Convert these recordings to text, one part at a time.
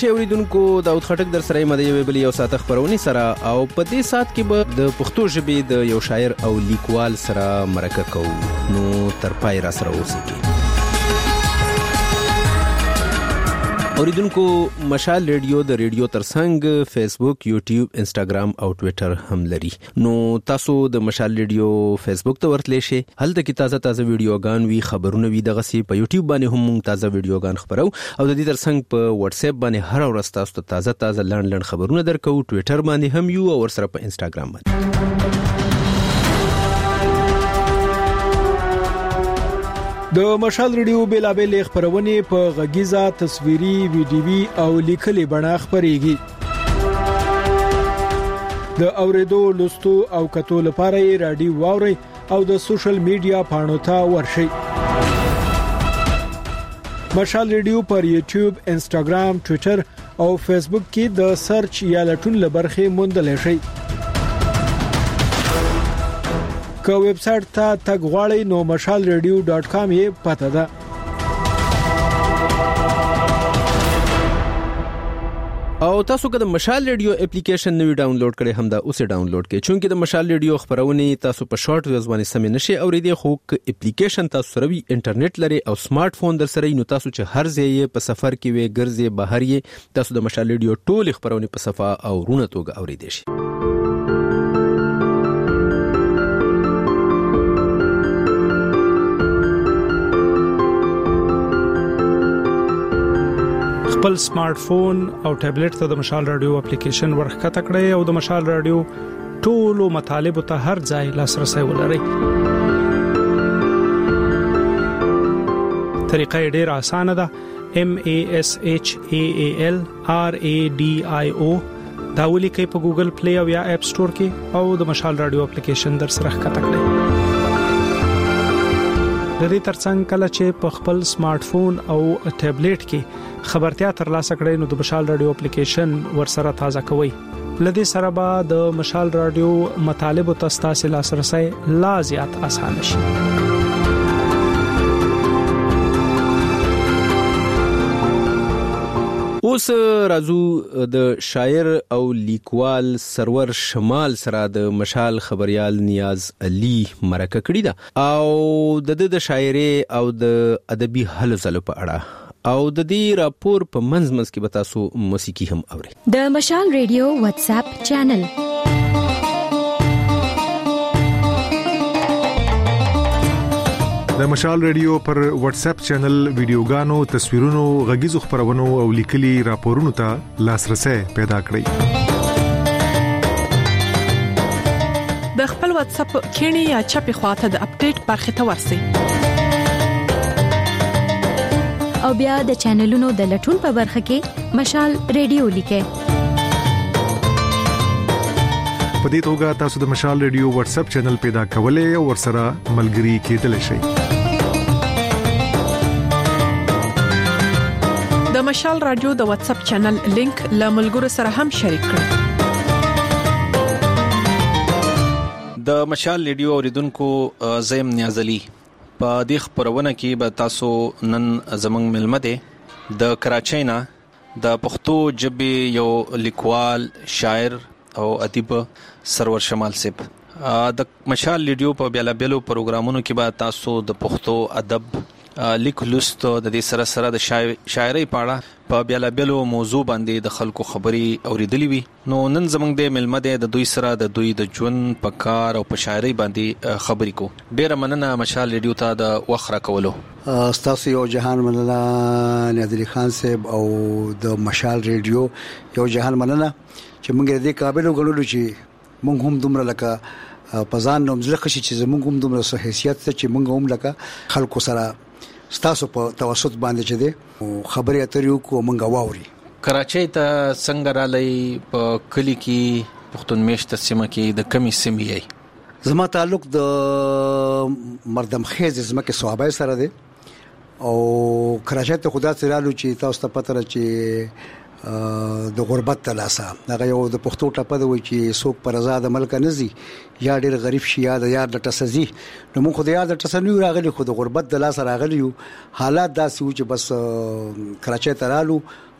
شي اوریدونکو داود خټک در سره مده یو بل یو ساعت خبرونی سره او په دې سات کې به د پښتو ژبې د یو شاعر او لیکوال سره مرکه کوو نو تر پای را سره اوسئ. اوریدونکو مشال ریډیو د ریډیو ترڅنګ فیسبوک، یوټیوب، انسټاګرام او ټوئیټر هم لري. نو تاسو د مشال ریډیو فیسبوک ته ورتلی شئ. هلته کې تازه ویډیوګان وی، خبرونه وی، دغه سی په یوټیوب باندې هم موږ تازه ویډیوګان خبرو او د دې ترڅنګ په واتس اپ باندې هر ورځ تاسو ته تازه لړن خبرونه درکو. ټوئیټر باندې هم یو او سره په انسټاګرام باندې. د مشال ریډیو بیلابل خبرونه په غږیزه، تصویري، ویډیوي او لیکلي بڼه خبريږي. د اوریدو، لوستو او کتو لپاره رادیو واوري او د سوشل میډیا پاڼو ته ورشئ. مشال ریډیو پر یوټیوب، انسټاګرام، ټوئیټر او فیسبوک کې د سرچ یا لټون لبرخه موندل شئ. که ویب سټ ته تګ غواړئ نو mashalradio.com یې پته ده. او تاسو که د مشال ریډیو اپلیکیشن نوی ډاونلوډ کړئ هم دا اوسه ډاونلوډ کړئ، چونکه د مشال ریډیو خبرونه تاسو په شارټ ویوز باندې سم نشي اوریدي. خو اپلیکیشن تاسو سره وی انټرنیټ لري او سمارټ فون در سره نو تاسو چې هر ځای په سفر کې وي، ګرځي، بهر یې تاسو د مشال ریډیو ټول خبرونه په صفه او رونه توګه اوریدي شي. خپل سمارټ فون او ټابلیټ ته د مشال رادیو اپلیکیشن ورخکته کړئ او د مشال رادیو ټولو مطالب ته هر ځای لاسرسي ولرئ. طریقه ډېر اسانه ده. MASHALRADIO دا ولیکئ په ګوګل پلی او یا اپ سٹور کې او د مشال رادیو اپلیکیشن در سره ښکته کړئ. د دې ترڅنګ کله چې په خپل سمارټ فون او ټابلیټ کې خبرتیا ترلاسه کړئ نو د مشال رادیو اپلیکیشن ورسره تازه کوئ. لدې سره به د مشال رادیو مطالب او تاسو لاسرسي لا زیات آسان شي. اوس راځو د شاعر او لیکوال سرور شمال سره د مشال خبريال نیاز علي مرکه کړې ده او د شاعري او د ادبي هلو ځلو په اړه او د دې راپور په منځ کې به تاسو موسیقي هم اورئ. د مشال ریډیو واتس اپ چینل. د مشال ریډیو پر واتس اپ چینل ویډیوګانو، تصویرونو، غږیزو خبرونو او لیکلي راپورونو ته لاسرسي پیدا کړئ. د خپل واتس اپ کینی یا چپی خواته د اپډیټ برخه ته ورسئ او بیا د چینلونو د لټون په برخه کې مشال ریډیو لیکئ. په دې توګه تاسو د مشال ریډیو واتس اپ چینل پیدا کولای او ورسره ملګري کېدلی شئ. د مشال رادیو د واتس اپ چینل لینک له ملګرو سره هم شریک کړئ. د مشال ریډیو اوریدونکو زیم نیاز علي په دې خبرونه کې به تاسو نن زمنګ ملمه ده د کراچۍ نه د پښتو ژبې یو لیکوال، شاعر او ادیب سرور شمال صاحب د مشال ریډیو په بیلابلو پروګرامونو کې به تاسو د پښتو ادب لیک لوست د دې سره د شاعرۍ په اړه په بیلابلو موضوع باندې د خلکو خبري اوریدلې وي. نو نن زمنګ د ملمه د دوی سره د دوی د ژوند په کار او په شاعرۍ باندې خبري کو. ډیره مننه مشال ریډیو ته د وخت راکولو. تاسو یو جهان مننه نیاز علي خان صاحب او د مشال ریډیو یو جهان مننه چې موږ دې قابل وګڼلو چې موږ هم دومره لکه پزان نوم زړه خشي چې موږ هم دومره صحیحیت ته چې موږ هم لکه خلکو سره ستاسو په توسط باندې چې دې خبرې اترې کو موږ واوري. کراچۍ ته څنګه رالي په کلی کې پښتون میشت سیمه کې د کمی سیمې ای؟ زما تعلق د مردم خیز زمکه صحابه سره دی او کراچۍ ته خدا سره رالو چې تاسو ته پته را چې د غربت تلاسه هغه یو د پښتو ټپه دی چې څوک پر آزاد ملک نزي یا ډېر غریب شي یا د یار د ټسزي نو موږ خو د یار د ټسنیو راغلي خو د غربت د لاس راغلی حالات داسې و چې بس کراچۍ ته رالو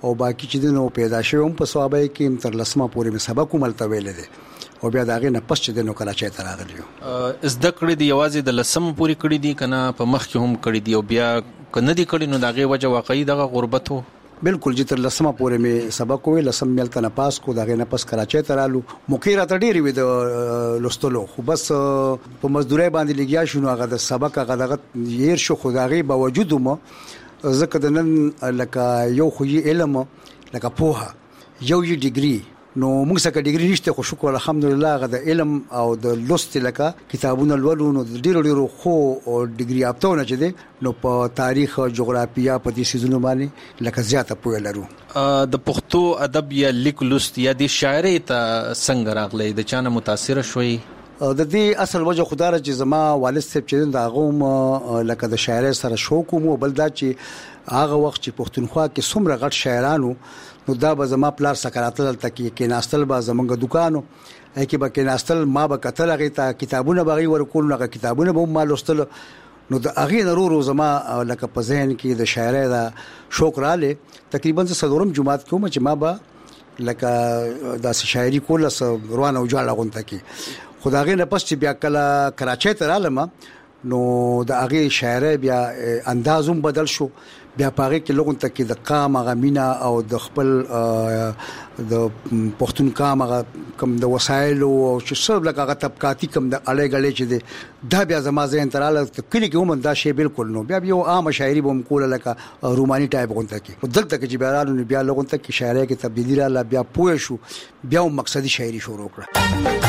او باقي چې دنو پیدا شوم په صوابه کې تر لسمه پورې مې سبق کوملته ویل دي او بیا داغه نه پس چې دنو کراچۍ ته راغلیو. زده کړې دی یوازې د لسمه پورې کړې دي کنه په مخ کې هم کړې دي او بیا کنه دي کړې نو داغه وجه واقعي دغه غربت وو؟ بالکل چې تر لسمه پورې مې سبق ویل لسم ملته نه پاس کو داغه نه پس کراچۍ ته رالو مخیره ته ډېری وې د لستلو خو بس په مزدوري باندې لګیا شو هغه د سبق هغه دغه ير شو خدایي باوجود مو زکه د نن لکه یو خو علم لکه پوها یو ډیګري نو موږ څنګه ډیګري نشته خو شکر الحمدلله غو د علم او د لوست لکه کتابونه لولو نو ډیرو خو ډیګري اپتونه چې دي نو په تاریخ او جغرافیا په دې سيزونو باندې لکه زیاته پوهه لرو. د پښتو ادب یا لیک لوست یا د شاعري ته څنګه راغلی د چانه متاثر شوي؟ د دې اصل وجه خدای چې زما والد صاحب چې دا غوم لکه د شاعري سره شوق مو بل دا چې هغه وخت چې پښتونخوا کې څومره غټ شاعرانو نو دا به زما پلار سکراتل تکي کې ناستل به زمونږ دکانو کې به کې ناستل ما به کتل هغه ته کتابونه بغي ورکول نو کتابونه به ما لوستل نو د هغه ضرورو زما لکه په ذهن کې د شاعري دا شوق رااله تقریبا صدورم جمعات کوم چې ما به لکه د شاعري کوله روانه او جاله غونته کې خدای نه پس چې بیا کله کراچۍ ته رالم نو د هغه شاعري بیا اندازوم بدل شو بیا پاره کې لوګون ته کې د قام غمینا او د خپل د پښتون قام کم د وسایل او چې څو لکه طبقاتي کم د اړې غلې چې د دا بیا زما ذهن تراله کلی کې هم دا شی بالکل نو بیا یو عام شاعري بوم کوله لکه روماني ټایپ غونته کې دلته کې چې بیا رالو بیا لوګون ته کې شاعري کې تبدیلی رااله بیا پوه شو بیا مقصدی شاعري شروع کړه.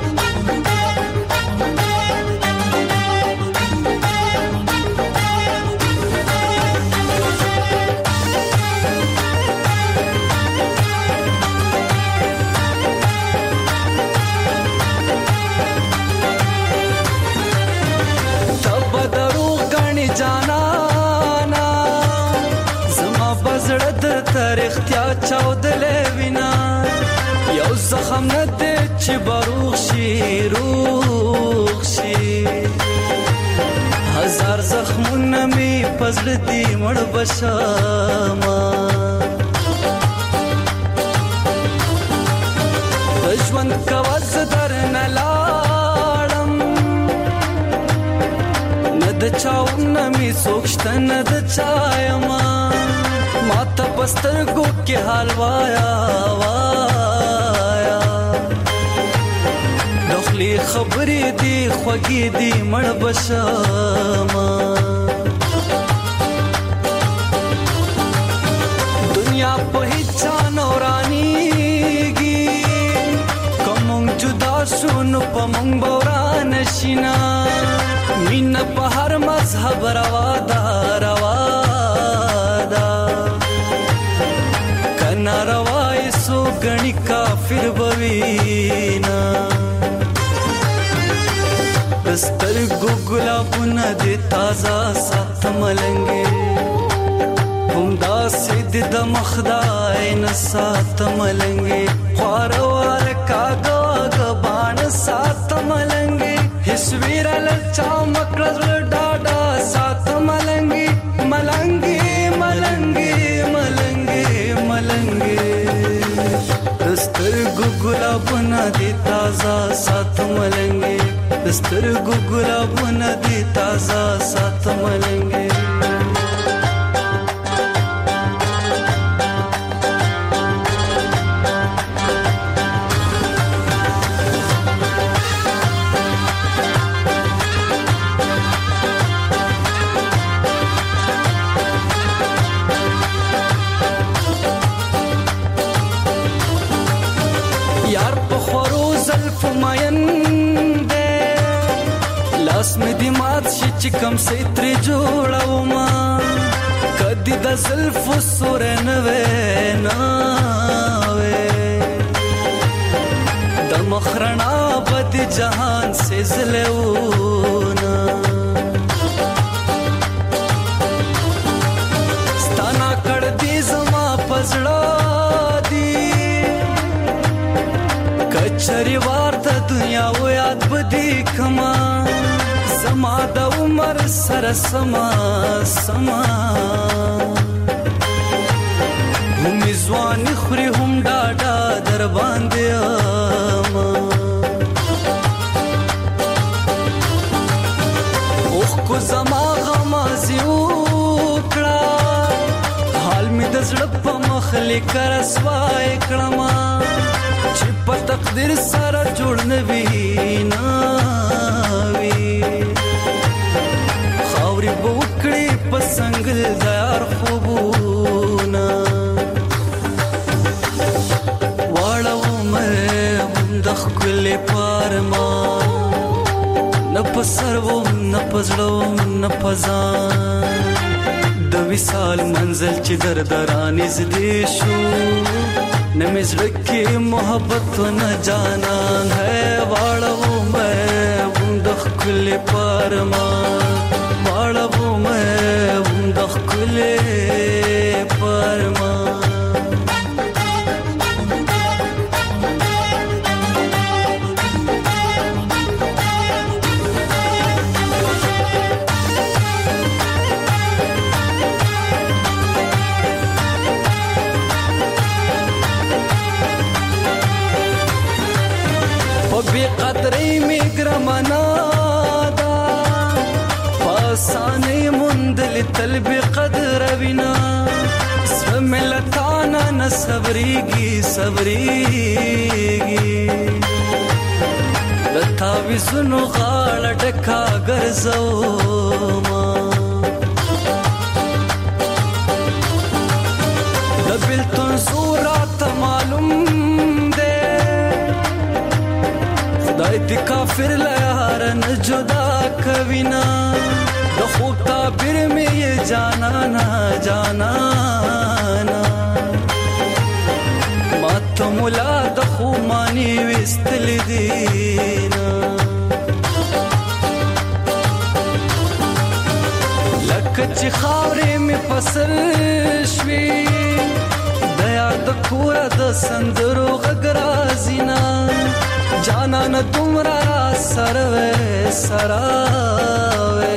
اختیار چاودلې وینا یو زخم نه دې چې بروغ شي روغ شي هزار زخمونه می پزړ دې مړ بشما ژوند کواز در نه لاړم نه د چاونه می سوچته نه د چایما ماته پسترګو کې حال وایا دخلي خبرې دي خوږې دي مړ بشما دنیا په هیڅ نورانيږي کوم جدا شون په مونږ بوران شینا مين په هر مذهب روا ناروای سو غنی کافر بوینا دستر ګلابونه دې تازه ساتملنګي هم دا سید د مخدای نه ساتملنګي خوروال کاګه غبان ساتملنګي هیڅ ویرل چا مکړل ډاډا ساتملنګي ملنګي دسترګو ګلابونه دې تازه ساتملنګي دسترګو ګلابونه دې تازه ساتملنګي اسمه دي مات شي چې کم سي تر جوړاو ما کدي د زلف سور نه وې د مخرنا بد جهان سے زلهونه ستانا کړ دي زما پزړه دي کچري ورته دنیا و یاد بدی کما زما د عمر سره سما هم ځوان خوري هم ډاډا در باندې اما اوخ کو زما غمازي وکړه حال می د زړه په مخ لیکر سوای کړم چې په تقدیر سره جوړ نه وي خاورې بوکړي په څنګه دار خوبونه واړو مې د خپل پارما نه پسرو نه پزړو نه پزان د وصال منزل چې دردرانې زدي شو نمزړه کې محبت نه جانان ہے واړو مې د خپل پارما واړو مې د خپل پارما بی قدرې می ګرمنا دا پاسانې مندل تل بی قدر وینا سملتانا نصبريږي لتا وسنو غاړه ډکا ګرځو ما دبل تن صورت معلوم دای کافر لار نه جدا کوینا د خوب تعبیر می جانانا جانانا مات مولا د خو مانی وستل دینا لکه چې خاورې می فصل شوي د یاد کور د سندرو غرازینا جانان تمرا سراوے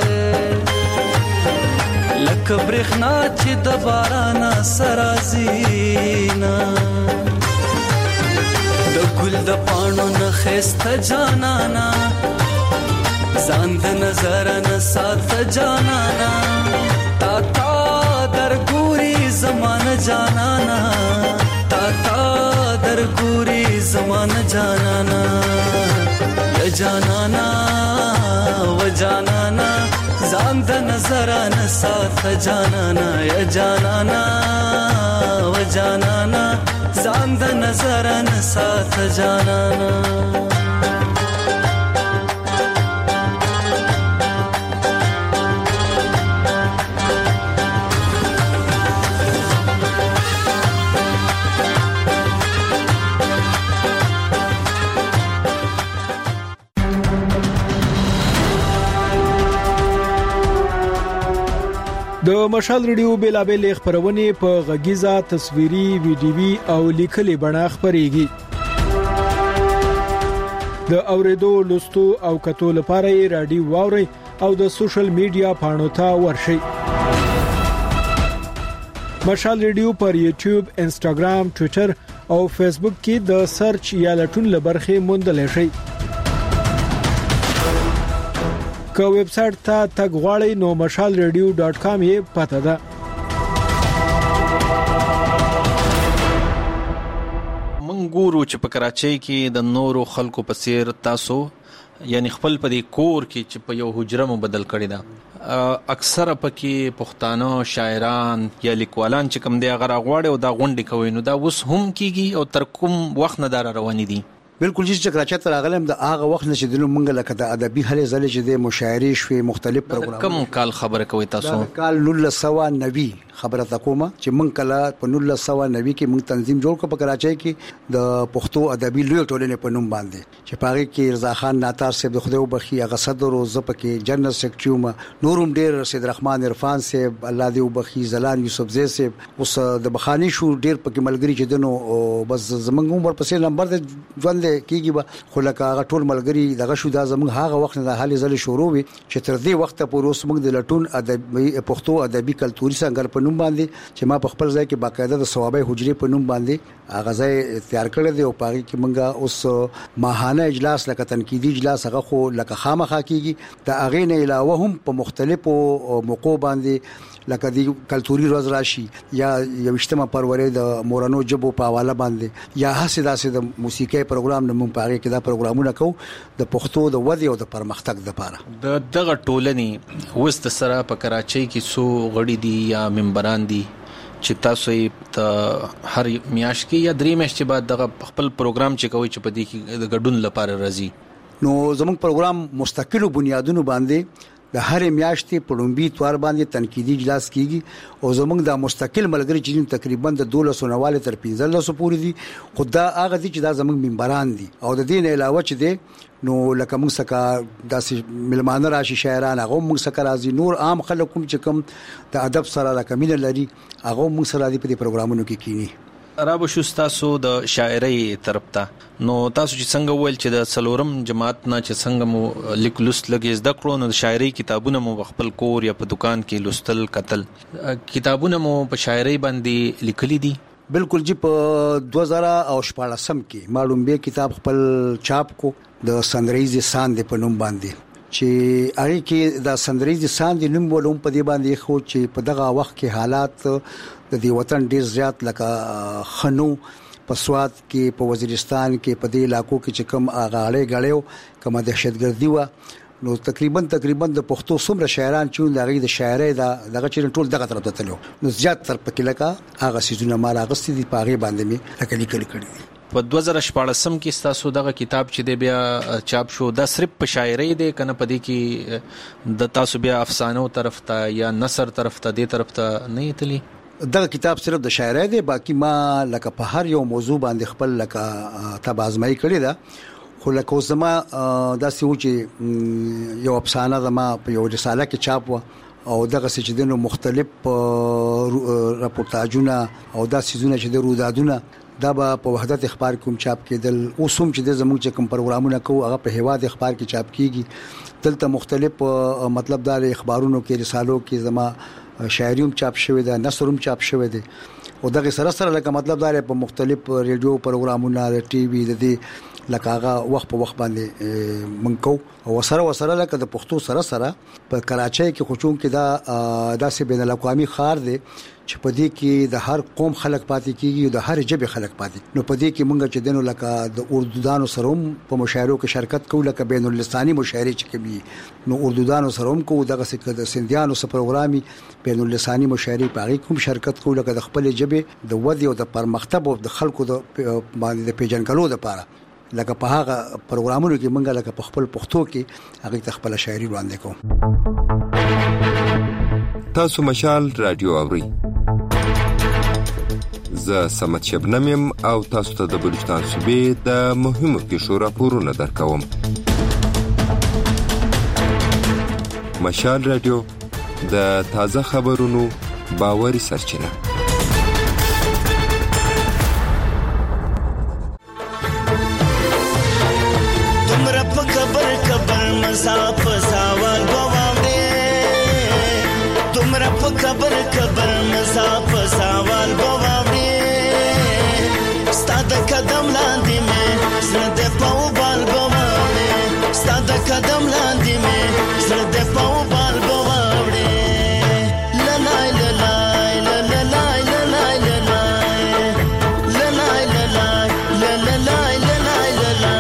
لک برخنا چې د باران سرازینا د ګل د پانو نه خسته جانانا ځان د نظر نه سات جانانا تا در ګوري زمانه جانانا تا در ګوري زمانه جانانا یا جانانا و جانانا ځان د نظر نه سات جانانا یا جانانا و جانانا ځان د نظر نه سات جانانا د مشال ریډیو بیلابل خبرونه په غږیزه تصویري ویډیوي او لیکلي بڼه خبريږي د اوریدو لوستو او کتو لپاره رادیو واوري او د سوشل میډیا پاڼو ته ورشي مشال ریډیو پر یوټیوب انستګرام ټوئیټر او فیسبوک کې د سرچ یا لټون لبرخه موندل شي که ویب سټ ته تګ غواړئ نو mashalradio.com یې پته ده منګورو چې په کراچۍ کې د نورو خلکو په څیر تاسو یعنی خپل په دې کور کې چې په یو حجره مو بدل کړی دا اکثره پکې پښتانه شاعران یا لیکوالان چې کوم دی هغه غواړي او دا غونډې کوي نو دا اوس هم کیږي او تر کوم وخت نه دار روانې دي بالکل چې کراچۍ ته راغلم د هغه وخت نشه دلو مونږ لکه د ادبي هلې زله چې د مشاعري شوي مختلف پروګرام کوم کال خبره کوي تاسو کال 1990 خبره تکومه چې مونږ کله په 1990 کې مونږ تنظیم جوړ کړ په کراچۍ کې د پښتو ادبي لوی ټولنې په نوم باندې چې پاره کې رضا خان ناتار صاحب د خدای وبخي هغه صدر او زپکه جنرال سیکریټری نورم ډیر رشید رحمان عرفان صاحب الله دې وبخي زلان یوسف زی صاحب اوس د بخانی شو ډیر پکې ملګری چې دنو بس زمنګ عمر پسې نمبر د ژوند کېږي خو لکه هغه ټول ملګری دغه شو دا زمنګ هغه وخت نه حالې زله شروع وي چې تر دې وخت پورې اوس موږ د لټون ادبي پښتو ادبي کلتوري څنګه په په نوم باندې چې ما په خپل ځای کې باقاعده د ثوابي حجرې په نوم باندې غزای تیار کړی دی او پاره کې مونږه اوس ماهانه اجلاس لکه تنقیدي اجلاس هغه خو لکه خامخا کیږي د اغې نه علاوه هم په مختلفو موقعو باندې لکه د کلتوري ورځ راشي یا 28 فروری د مورانو جبو په حواله باندې یا هڅه داسې د موسیقي پروګرام نه مونږ پاره کې دا پروګرامونه کوو د پښتو د ودی او د پرمختګ لپاره د دغه ټولنې وست سره په کراچۍ کې سو غړي دي یا ممبران دي چې تاسو ته هر میاش کې یا درې میاشتې بعد دغه خپل پروګرام چې کوي چې په دې کې د ګډون لپاره راځي نو زموږ پروګرام مستقلو بنیادونو باندې د هر میاشتې په لومبي توار باندې تنقیدي اجلاس کیږي او زموږ د مستقل ملګری چې تقریبا د 1200 نواله تر 1500 پورې دي خو دا هغه دي چې دا زموږ ممبران دي او د دې نه علاوه چې دي نو لکه موږ سکه داسې ملمانه راشي شاعران هغه موږ سکه راځي نور عام خلک کوم چې کوم د ادب سره لکه مين لري هغه موږ سره دي په پروګرامونو کې کینی رابو شو تاسو د شاعرۍ طرف ته نو تاسو چې څنګه ویل چې د څلورم جماعت نه چې څنګه مو لیکلوس لګي زده کړو نو د شاعرۍ کتابونه مو خپل کور یا په دکان کې لوستل قتل کتابونه مو په شاعرۍ باندې لیکلي دي بالکل جی په 2014 کې معلوم به کتاب خپل چاپ کو د سندریز ساند په نوم باندې چې هغه کې د سندریز ساند نوم ولوم په دی باندې خو چې په دغه وخت کې حالات د دې وطن ډیر زیات لکه خنو په سواد کې په وزیرستان کې په دې علاقو کې چې کوم اغاړې غړیو کومه دهشتګردي و نو تقریبا د پښتو څومره شاعران چې د غي د شاعرۍ دغه چې ټول دغه طرف ته تلو نو زیات تر پکې لکه هغه سيزونه مال اغستې دي پاغي باندې می لکه لیکل کړی په 2014 کې تاسو دغه کتاب چې دی بیا چاپ شو دا صرف په شاعرۍ دی کنه په دې کې د تاسو بیا افسانو طرف ته یا نثر طرف ته دې طرف ته نه یتلی دغه کتاب صرف د شاعرۍ دی باقی ما لکه په هر یو موضوع باندې خپل لکه تبازمای کړی دا خو لکه زما داسې و چې یو افسانه زما په یو رساله کې چاپ و او دغه چې دنو مختلف راپورتاجونه او دا سيزونه چې د رودادونه دا په وحدت اخبار کوم چاپ کېدل اوسم چې د زموږ چې کوم پروګرامونه کوو هغه په هواد اخبار کې چاپ کیږي دلته مختلف مطلب د اخبارونو کې رسالو کې زما شاعریوم چاپ شوی دا نثروم چاپ شوی دی او دغه سره لکه مطلب دا په مختلف ریډیو پروګرامونه د ټي وي د دې لکه هغه وخت په وخت باندې منکو او سره لکه د پښتو سره په کراچۍ کې خوچون کې دا داسې بین الاقوامي خار دی چې په دې کې د هر قوم خلک پاتې کیږي او د هر ژبې خلک پاتې نو په دې کې مونږ چې دنو لکه د اردودانو سره هم په مشاعرو کې شرکت کوو لکه بین اللساني مشاعرې چې کوي نو اردودانو سره هم کوو دغه څه د سندیانو سره پروګرامي بین اللساني مشاعرې په هغه کوم شرکت کوو لکه د خپل ژبې د ودی او د پرمختګ او د خلکو د باندې د پیژنګلو لپاره لکه په هغه پروګرامونو کې مونږ لکه په خپل پښتو کې هغه خپل شاعري وړاندې کوو تاسو مشال رادیو اوري زه سمت شبنم يم او تاسو ته د بلوچستان صوبې د مهمو پیښو راپورونه درکوم مشال رادیو د تازه خبرونو باوري سرچینه खबर मसाफ सवाल गवावड़ी स्ताद कदम लांदी में सदे पाऊ बाल गवावड़ी स्ताद कदम लांदी में सदे पाऊ बाल गवावड़ी ललाई ललाई ललाई ललाई ललाई ललाई ललाई ललाई ललाई ललाई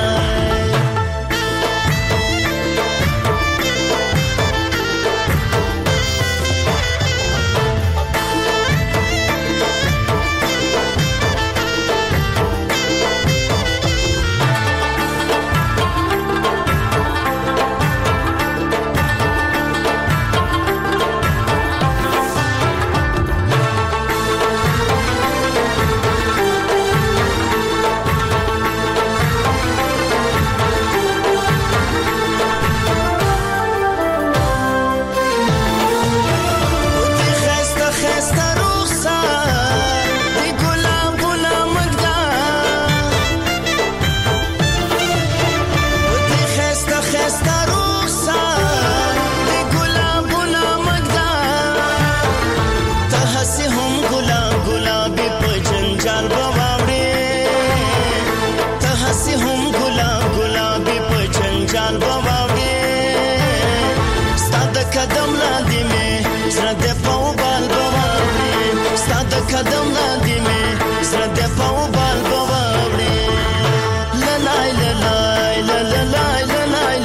قدم لاندې مې زړه دې په وبال بواوړې لای لای لای لای لای لای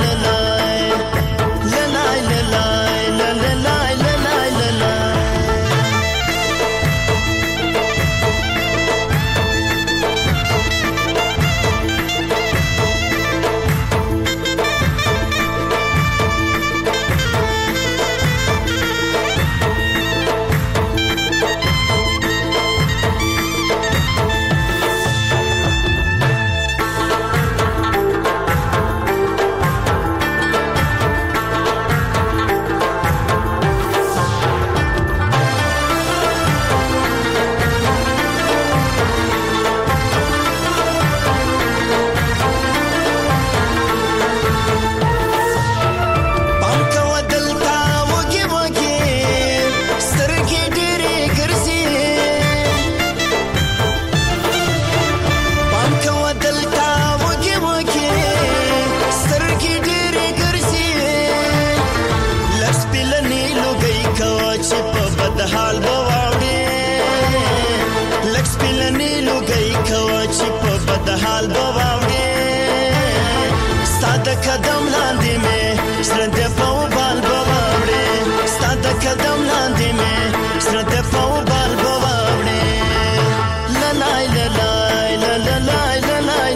قدم لاندې مې زړه دې په وبال بواوړې ستاسو قدم لاندې مې زړه دې په وبال بواوړې لای لای لای لای لای لای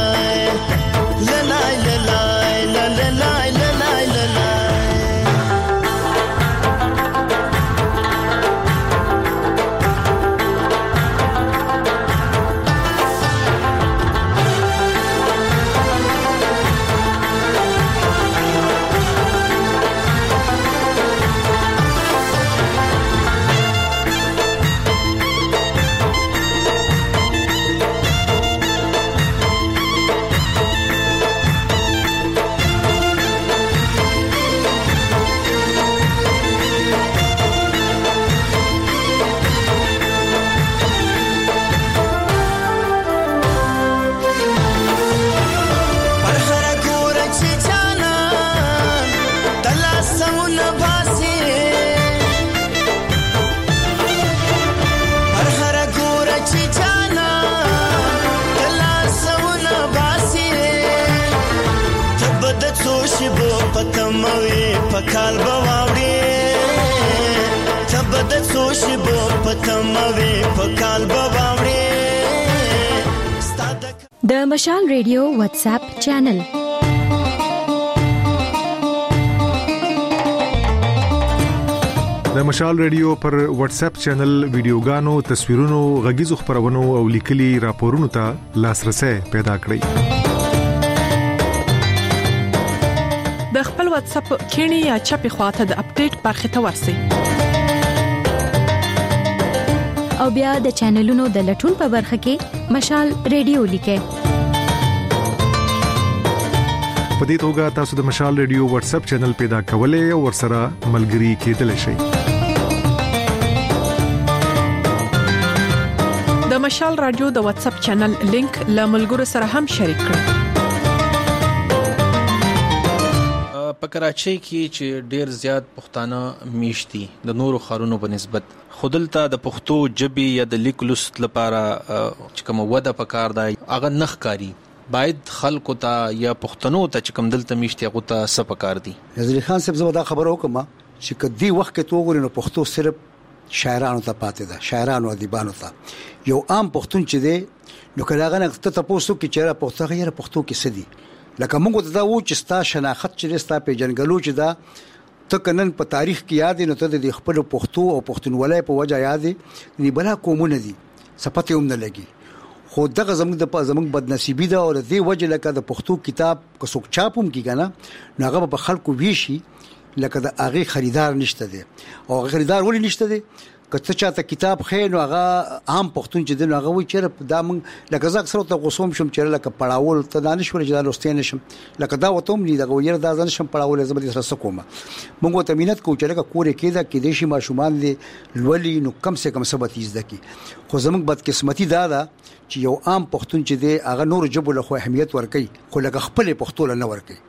لای لای پتموي پکال بواوړي تبد سوشي بو پتموي پکال بواوړي د مشال ریډیو واتس اپ چینل د مشال ریډیو پر واتس اپ چینل ویډیوګانو تصویرونو غږیزو خبرونو او لیکلي راپورونو ته لاسرسي پیدا کړئ د خپل واتس اپ کینی یا چپی خواته د اپډیټ برخه ته ورسی او بیا د چینلونو د لټون په برخه کې مشال ریډیو لیکه په دې توګه تاسو د مشال ریډیو واتس اپ چینل پیدا کولای او ورسره ملګري کېدلی شئ د مشال رادیو د واتس اپ چینل لینک له ملګرو سره هم شریک کړئ په کراچۍ کې چې ډیر زیات پښتانه میشتي د نورو خارونو په نسبت خودلته د پښتو جبي یا د لیکلوست لپاره چې کوم وده پکار دی اغه نخکاری باید خلکو ته یا پښتنو ته چې کوم دلته میشتي هغه ته سپکار دي نظر خان صاحب زما دا خبر وکم چې کدی وخت کې توغوري نو پښتو صرف شاعرانو ته پاتې ده شاعرانو ادیبانو ته یو عام پښتون چې دی نو کله نه ته تاسو کې چیرې پښتو غیر پښتو کې سدي لکه موږ ته دا و چې ستا شناخت چې ستا په جنګلو چې دا تکنن په تاریخ کې یاد نه ته د خپل پښتو او پښتونولۍ په وجه یاد نه بلا کومونه دي صفته هم نه لګي خو دغه زموږ بدنصیبی ده او د دې وجه لکه د پښتو کتاب که څوک چاپوم کیږي نه هغه په خلکو ویشي لکه د هغه خریدار نشته دي او خریدار ولې نشته دي کته چاته کتاب خیر نو هغه عام پښتون چې دغه وی چیرې دا موږ لکه زه اکثر ته غوسوم شم چې لکه پړاول ته دانش ورې جلال واستین شم لکه دا وته مې دغه ویره دا ځن شم پړاول زما سره سکومه موږ ته مينت کو چې لکه کورې کېده کې دیشي ماشومان دي لولي نو کم سے کم سبت یزده کی خو زموږ بدقسمتي دا چې یو عام پښتون چې دی هغه نور جبل خو اهمیت ورکي خو لکه خپل پښتو نه ورکي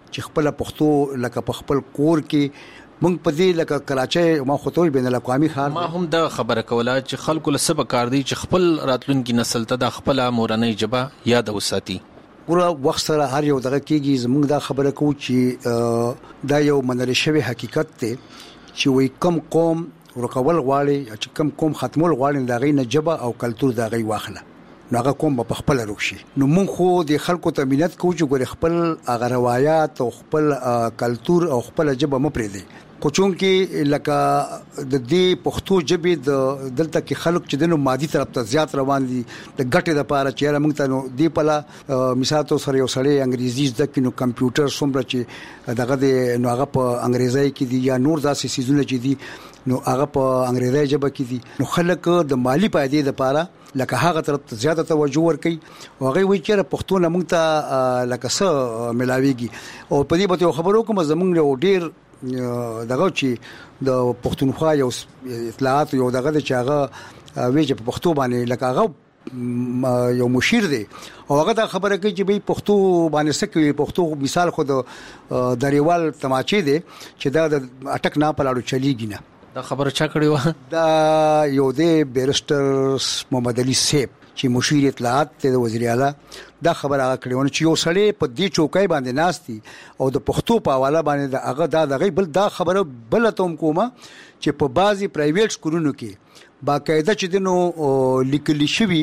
چې خپل پښتو لکه په خپل کور کې مونږ په دې لکه کراچۍ ما خطوي بین الاقوامي ښار ما هم د خبره کوله چې خلکو له سبا کار دی چې خپل راتلونکي نسل ته د خپل مورنۍ ژبه یاد وساتي. ګوره وخت سره هر یو دغه کېږي زمونږ دا خبره کوو چې دا یو منل شوی حقیقت دی چې وای کم قوم ورکول غواړي چې کم قوم ختمول غواړي دا غي نه ژبه او کلتور دا غي واخله نو هغه کوم په خپل روشي. نو مونږ خو د خلکو ته مينت کوو چې ګوره خپل هغه روایت او خپل کلتور او خپل ژبه مپرې دي خو چون کې لکه د دې پښتو ژبې د دلته کې خلک چې دنو مادي طرف ته زیات روان دي د ګټې لپاره چې موږ ته نو دی په مثال تو سره یو سړی انګریزي زده کینو کمپیوټر څومره چې دغه د نو هغه په انګریزي کې دي یا نور داسې سيزونه چې دي نو هغه په انګریزي ژبه کې دي نو خلک د مالی فائدې لپاره لکه هغه طرف ته زیاته توجه ورکړي او هغه وی چې پښتو نه موږ ته لکه څه ملاويږي او په دې به خبرو کوم زمونږ یو ډیر دغه چې د پښتونخوا یو اطلاعات یو دغه چې هغه ویجه په پښتو باندې لکه هغه یو مشیر دی او هغه دا خبره کوي چې به پښتو باندې سکوي پښتو مثال خو د دریوال تماچې دی چې دا د اٹک نه پلاړو چلیږي نه دا خبره چا کړی و دا یو دی بیرسټر محمد علي سیب چې مشیر اطلاعات ته د وزیر اعلی دا خبره کړې ونه چې یو سړی په دې چوکۍ باندې ناشتي او د پښتو په حواله باندې دا هغه دا غي بل دا خبره بل ته کومه چې په بازي پرایویټ سکولونو کې باقاعده چې دنو لیکل شوی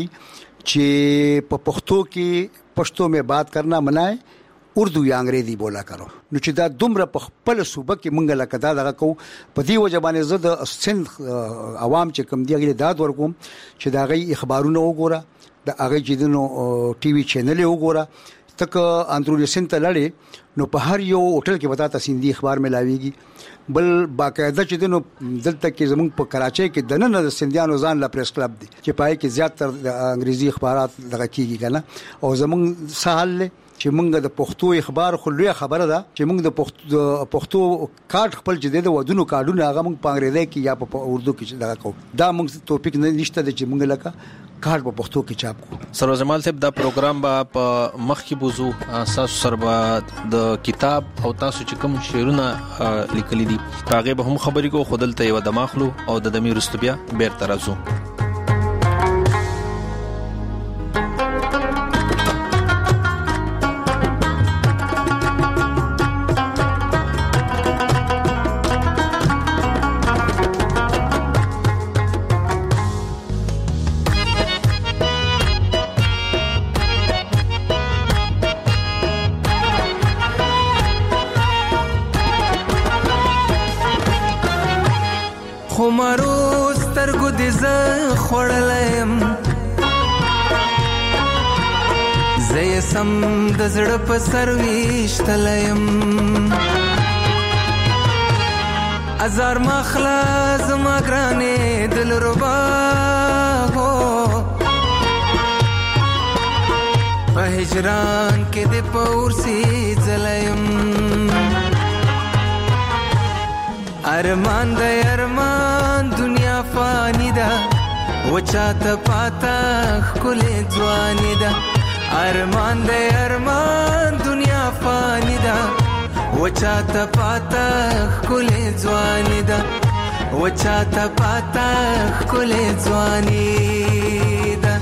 چې په پښتو کې پښتو में बात करना मना है اردو یا انګریزي بولا کرو نو چې دا دومره په خپل صوبه کې مونږ لکه دا دغه کو په دې وجبانه زه د سند عوام چې کم دی غي داد ورکوم چې دا غي اخبارونه وګوره د هغه جدينو ټي وي چینل وګوره تک اندرونی سند ته لړې نو په هر یو هوټل کې وتا تاسیندي اخبار ملاويږي بل باقاعده چې دنو دلته کې زمونږ په کراچۍ کې دنه د سنديانو ځان لا پریس کلب دي چې پای کې زیاتره د انګریزي اخبارات دغه کیږي کنه او زمونږ سهال چې مونږ د پښتو اخبار خو لوی خبره ده چې مونږ د پښتو کارت خپل چې د ودونو کارډونه هغه مونږ په انګریزي کې یا په اردو کې دغه کو دا مونږ ټاپک نه نشته چې مونږ لکه کارت په پښتو کې چاپ کو. سروز جمال صاحب دا پروګرام په مخ کې بوزو اساس سربا د کتاب او تاسو چې کوم شعرونه لیکلي دي هغه به هم خبرې کو خودلته یو د ماخلو او د دمیر استبیا بیر ترازو سم د زړه په سرويش تلیم ازار مخلا زما ګرانې دل ربا هو په هجران کې د پورسي زلیم ارمان د ارمان دنیا فانی ده وچاته پاتا خله ځواني ده ارمان دے ارمان دنیا فانی دا وچاتا پاتا خکل ځواني دا وچاتا پاتا خکل ځواني دا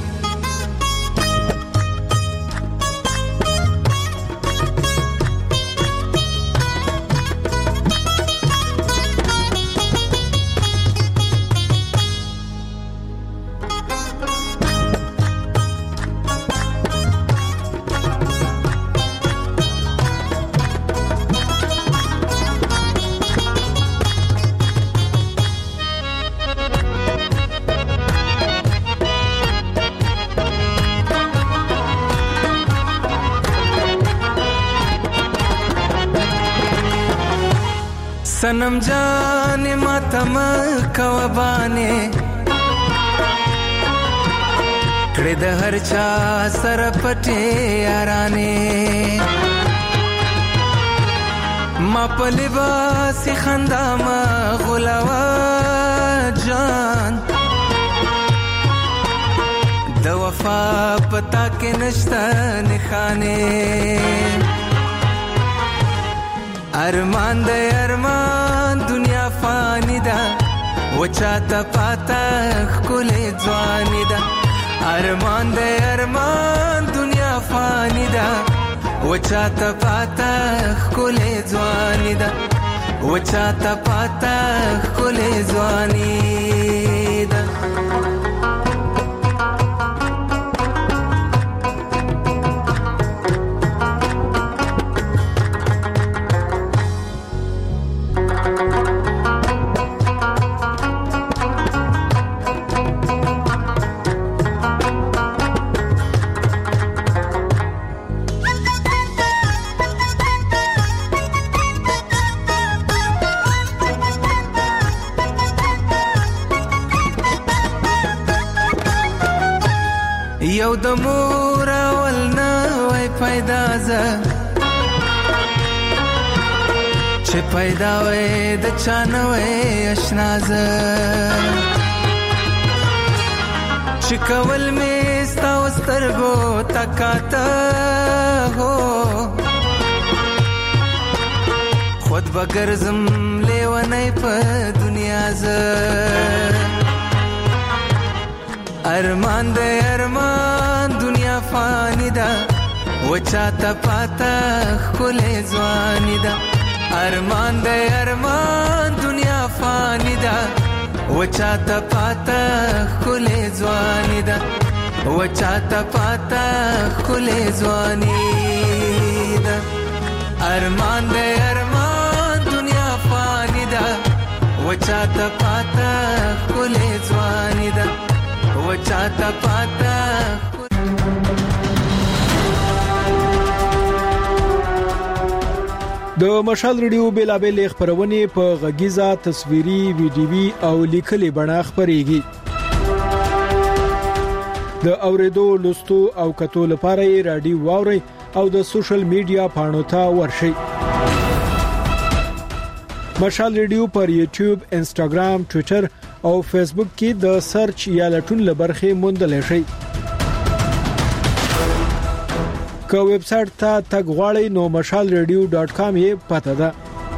सनम जाने मातम कवबाने कड़े द हर चा सर पटे याराने मा पलिबास खंदा मा गुलावा जान द वफा पता के नश्ता निखाने ارمان د ارمان دنیا فانی ده وچاته پاتا خلې ځواني ده ارمان د ارمان دنیا فانی ده وچاته پاتا خلې ځواني ده وچاته پاتا خلې ځواني ده یو د مور اول نه وای پیدا ز چې پیدا وای د چانه وای آشنا ز چې کول می ستا سترګو تکاته هو خود بغرزم لیونی په دنیا ز ارمان د ارمان دنیا فانی ده وچاته پاتا خلې ځواني ده ارمان د ارمان دنیا فانی ده وچاته پاتا خلې ځواني ده وچاته پاتا خلې ځواني ده ارمان د ارمان دنیا فانی ده وچاته پاتا خلې ځواني ده وچاته پاتا د مشال ریډیو بیلابل خبرونه په غږیزه تصویري ویډیوي او لیکلي بڼه خبريږي د اوریدو لوستو او کتو لپاره رادیو واوري او د سوشل میډیا پاڼو ته ورشي مشال ریډیو پر یوټیوب انسټاګرام ټوئیټر او فیسبوک کې د سرچ یا لټون لبرخه موندل شي که ویب سټ ته تګ غواړئ نو mashalradio.com یې پته ده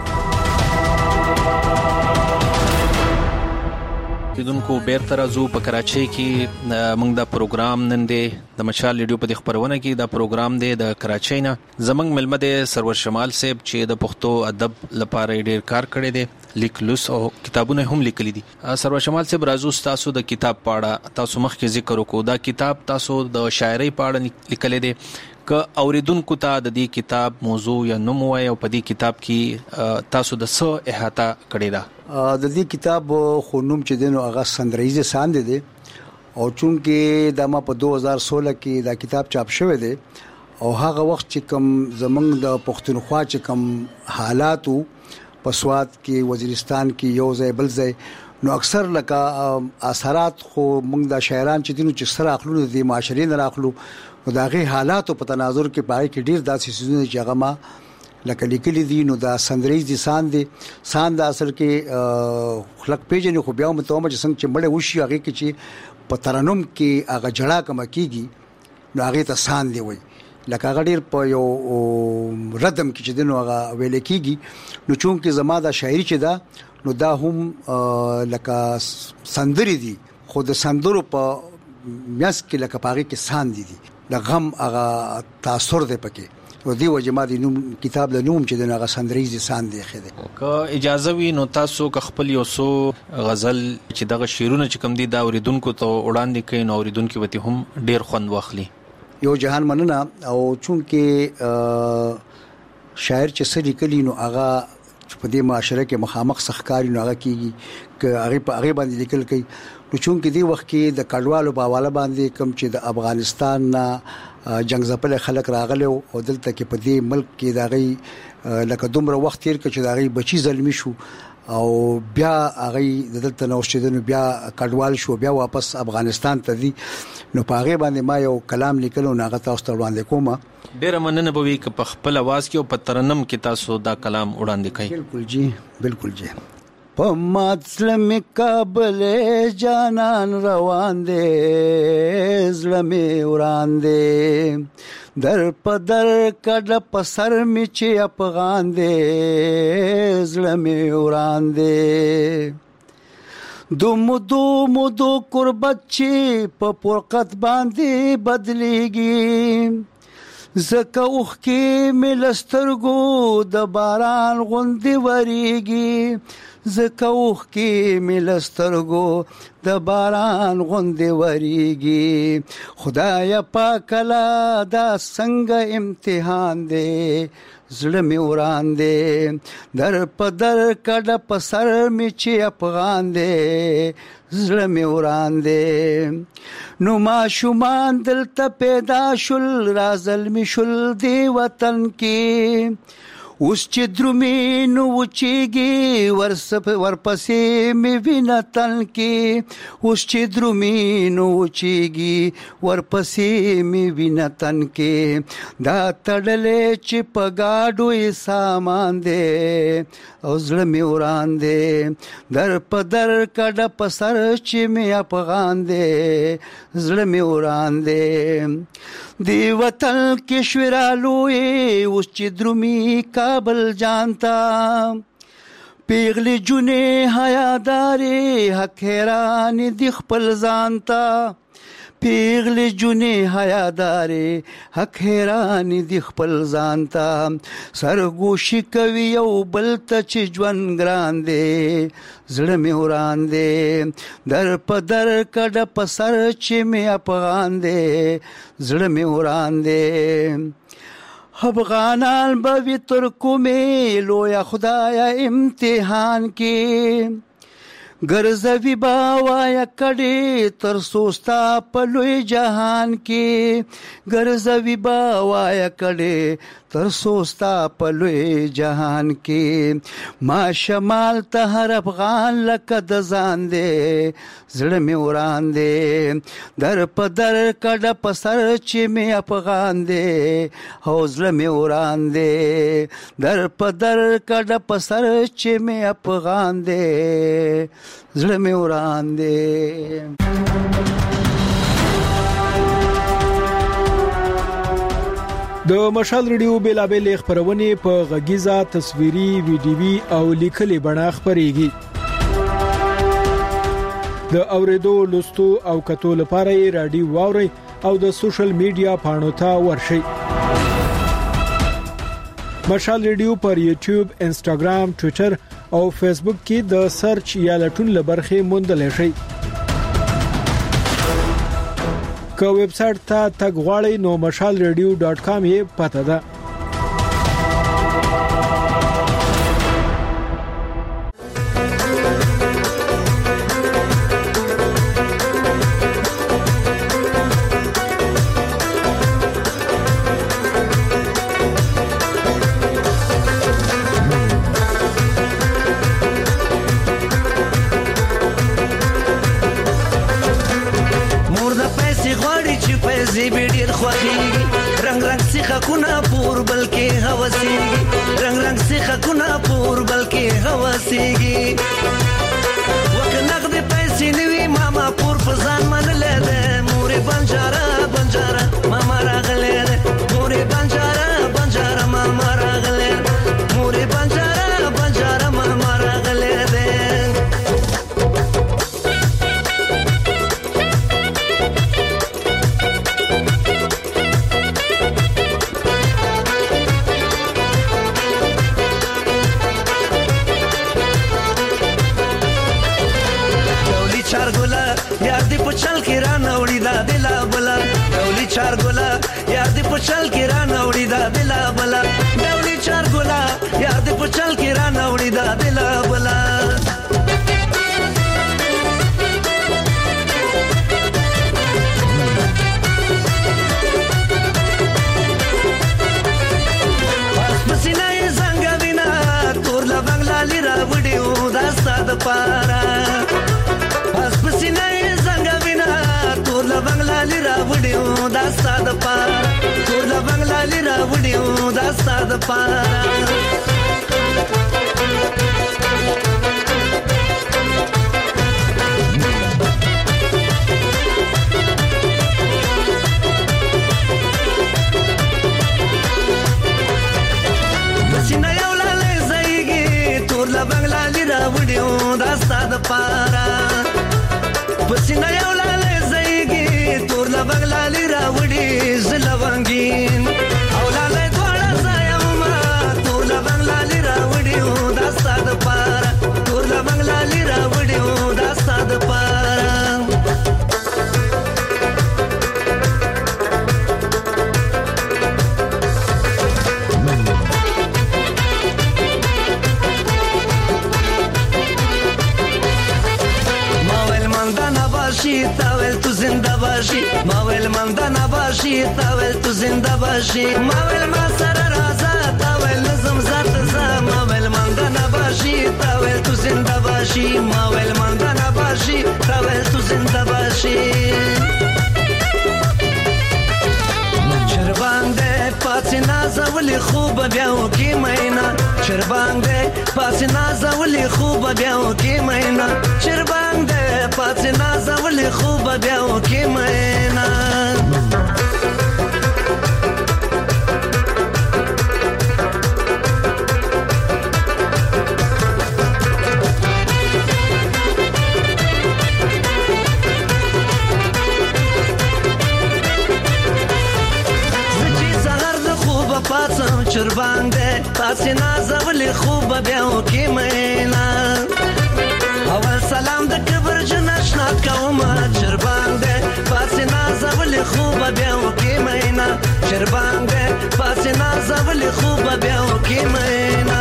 دونکو بیرته راځو په کراچۍ کې موږ دا پروګرام نن دی د مشال ریډیو په خبرونه کې دا پروګرام دی د کراچۍ نه زمنګ ملمه دی سرور شمال صاحب چې د پښتو ادب لپاره ډیر کار کړی دی لیکلوس او کتابونه هم لیکلي دي سرور شمال صاحب راځو تاسو د کتاب پاړه تاسو مخکې ذکر وکړو دا کتاب تاسو د شاعرۍ پاړه لیکل دي که اوریدونکو ته د دې کتاب موضوع یا نوم وای او په دې کتاب کې تاسو د څه احاطه کړی دا د دې کتاب خو نوم چې دینو هغه سندریزه ساند دي او چونکه د ما په 2016 کې دا کتاب چاپ شوی دی او هغه وخت چې کوم زمنګ د پښتونخوا چې کوم حالاتو په سواد کې وزیرستان کې یو ځای بل ځای نو اکثر لکه اثرات خو موږ د شاعران چې دینو چې سره اخلو د معاشري نه اخلو او دغه حالاتو په تناظر کې پای کې ډیر داسې سيزونه چې هغه ما لکه لیکلي دي نو دا سندریز دي ساند اصل کې خلق پیژنې خو بیا متومه چې څنګه چې مړ وشي هغه کې چې په ترنم کې هغه جړه کم کیږي نو هغه ته ساند دی وای لکه هغه ډیر په یو ردم کې چې دنو هغه ویل کیږي نو چونکه زما دا شاعري چې دا نو دا هم لکه سندري دي خو د سندرو په میاس کې لکه پاره کې ساند دي د غم هغه تاثیر دی پکې او دی وجما دي نوم کتاب له نوم چې دغه سندریز ساند دی خېده که اجازه وي نو تاسو خپل یو سو غزل چې دغه شعرونه چې کوم دي دا اوریدونکو ته وړاندې کین او اوریدونکو به هم ډیر خوند واخلي یو جهان مننه او چونکه شاعر چې سړي کلی نو هغه په دې معاشره کې مخامخ سخکاری نو هغه کیږي ک هغه باندې لیکل کوي نو چونکه دی وخت کې د کډوالو په حواله باندې کم چې د افغانستان جنگ زپل خلک راغله او دلته کې په دې ملک کې دا غي لکه دومره وخت تیر کې چې دا غي بچي ظلمي شو او بیا هغه دلته نو شیدنو بیا کډوال شو بیا واپس افغانستان ته دي نو په هغه باندې ما یو کلام لیکلو ناغه تاسو ته وړاندې کوم ډیر مننه به وي په خپل आवाज کې او په ترنم کې تاسو دا کلام وړاندې کړئ بالکل جی پمات می کابل جانان روان دے زلمی وران دے در پدر کډ پسر می چې افغان دے زلمی وران دے دومو قربت چې په فرقت باندې بدليږي زکه اوخ کې ملسترګو د باران غوندې وریږي زکه اوخ کې ملسترګو د باران غوندې وریږي خدای پاک لا دا څنګه امتحان دی زړه می وران دی در پدر کډ پسر می چې افغان دی زړه می وران دی نو ما شومان دلته پیدا شول رازل می شول دی وطن کې اوس چې درومي نو وچیږي ورپسې می وینتن کې اوس چې درومي نو وچیږي ورپسې می وینتن کې دا تړلې چې پګاډو یې سامان دی او زړه می وران دی در پدر کډ پسر چې می افغان دی زړه می وران دی دی وطن کې شورالوي اوس چې درومي کابل جانتا پیغلی جونې حیادارې حق حیران دی خپل ځانتا پیغلی جونې حیادارې حق حیران دی خپل ځانتا سرګوشي کوي یو بل ته چې ژوند ګران دی زړه می وران دی در پدر کډ پسر چې می افغان دی زړه می وران دی افغانان به تر کومې لویا خدایا امتحان کې ګرځوي با وایا کډې تر سوستا په لوی جهان کې ګرځوي با وایا کډې تر سوستا په لوی جهان کې ما شمال ته هر افغان لکه د ځان دی زړه می وران دی در پدر کډ پسر چې می افغان دی او زړه می وران دی در پدر کډ پسر چې می افغان دی زړه می وران دی د مشال ریډیو بیلابل خبرونه په غږیزه تصویري ویډیوي او لیکلي بڼه خبريږي د اوریدو لوستو او کتو لپاره رادیو واوري او د سوشل میډیا پاڼو ته ورشي مشال ریډیو پر یوټیوب انسټاګرام ټوئیټر او فیسبوک کې د سرچ یا لټون لبرخه موندل شي که ویب سټ ته تګ غواړئ نو mashalradio.com یې پته ده رنگ رنگ سیخه کنا پور بلکې هوسیږي رنگ رنگ سیخه کنا پور بلکې هوسیږي وک نقد پیسې نیوي ماما پور فزان من لیده مورې بنجاره ماما راغله مورې بنجاره ماما راغله مورې بنجاره ماما راغله چل کې را نوړی دا بلا بلا ډولي چار ګلا یار دې په چل کې را نوړی دا بلا بلا ډولي چار ګلا یار دې په چل کې را نوړی دا بلا بلا پس پسینه څنګه وینا تور لا بنگلا لرا وډیو دا ساده پارا پس پسینه بنگلا لرا وډیو دا ساده پارا ټول بنگلا لرا وډیو دا ساده پارا بنگلالي راوړیو دا ستاد پارا پسینه یو لاله زېږي تور لا بنگلالي راوړي زلوانګین او لاله دوړه زایما تور لا بنگلالي راوړیو دا ستاد پارا تور لا بنگلالي راوړیو دا ستاد پارا تاول تو زنده باشی ماول مندان باشی تاول تو زنده باشی ماول ما سره رازا تاول نظم ذات زا ماول مندان باشی تاول تو زنده باشی ماول مندان باشی تاول تو زنده باشی چربانده پاسی نازولی خوب بیاو کی مینا چربانده پاسی نازولی خوب بیاو کی مینا چربانده پاسی نازولی خوب بیاو کی مینا پاسم چربانده پاسی نازولی خوب بیاو کی مینا اول سلام د کبر جنشنا کوما چربانده پاسی نازولی خوب بیاو کی مینا چربانده پاسی نازولی خوب بیاو کی مینا